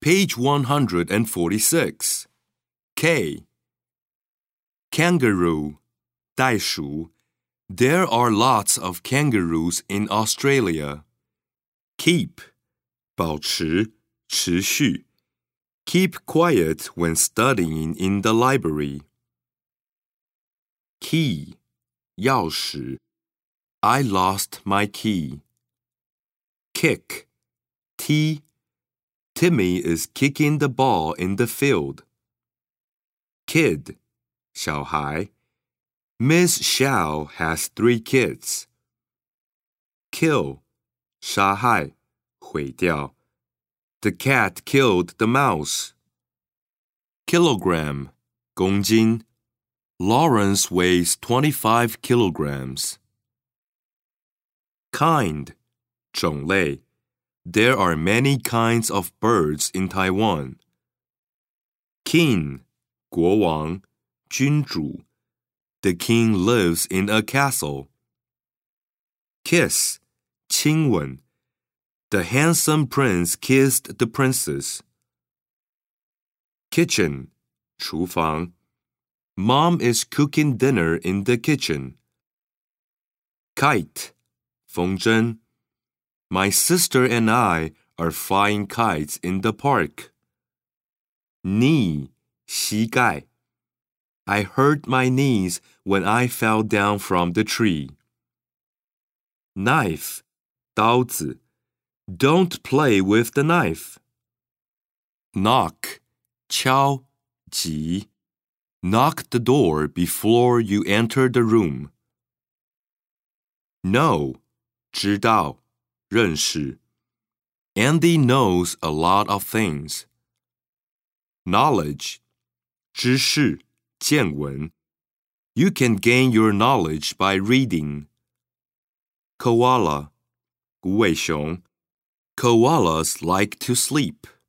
Page 146. K. Kangaroo, 袋鼠. There are lots of kangaroos in Australia. Keep, 保持，持续. Keep quiet when studying in the library. Key, 钥匙. I lost my key. Kick, 踢. Timmy is kicking the ball in the field. Kid, 小孩. Miss Xiao has 3 kids. Kill, 杀害，毁掉. The cat killed the mouse. Kilogram, 公斤. Lawrence weighs 25 kilograms. Kind, 种类. There are many kinds of birds in Taiwan. King, 国王，君主. The king lives in a castle. Kiss, 亲吻. The handsome prince kissed the princess. Kitchen, 厨房. Mom is cooking dinner in the kitchen. Kite, 风筝. My sister and I are flying kites in the park. Knee, 膝盖. I hurt my knees when I fell down from the tree. Knife, 刀子. Don't play with the knife. Knock, 敲，击. Knock the door before you enter the room. Know, 知道，认识. Andy knows a lot of things. Knowledge, 知识，见闻. You can gain your knowledge by reading. Koala, 无尾熊. Koalas like to sleep.